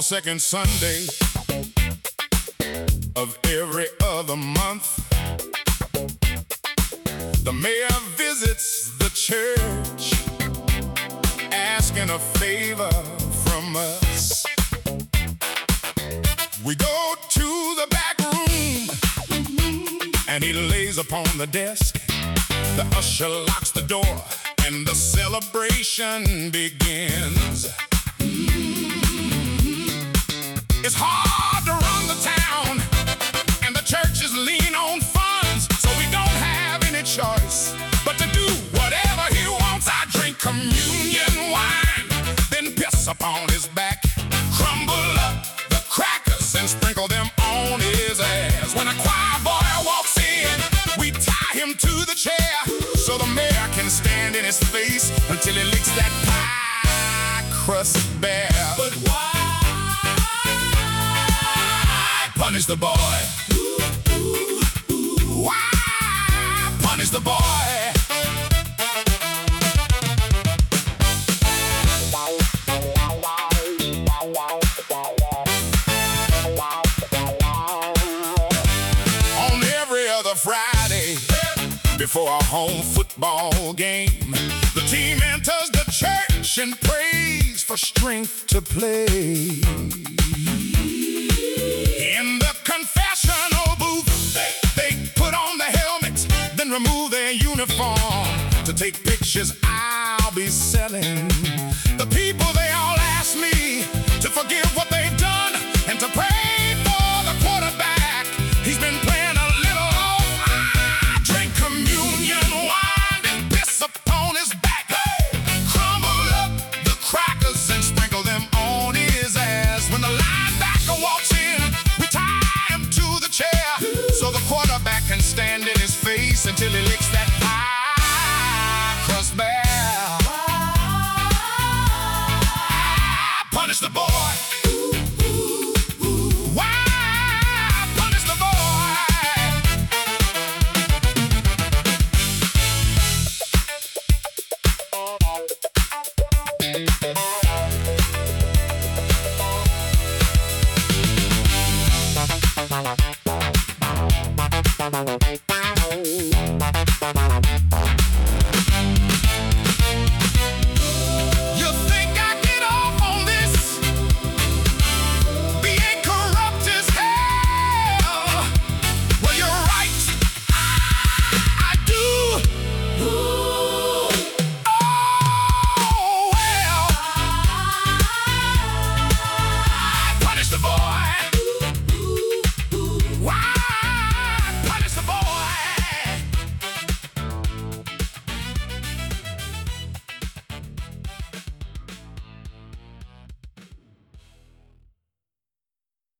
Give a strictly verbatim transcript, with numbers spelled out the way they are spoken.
second Sunday of every other month, the mayor visits the church, asking a favor from us. We go to the back room, and he lays upon the desk. The usher locks the door, and the celebration begins. It's hard to run the town, and the churches lean on funds, so we don't have any choice but to do whatever he wants. I drink communion wine, then piss upon his back, crumble up the crackers and sprinkle them on his ass. When a choir boy walks in, we tie him to the chair so the mayor can stand in his face until he licks that pie crust bare. But why punish the boy? Why punish the boy? On every other Friday, before a home football game, the team enters the church and prays for strength to play. In the confessional booth, they put on the helmets, then remove their uniform to take pictures I'll be selling. The people, they all ask me to forgive what they've done and to pray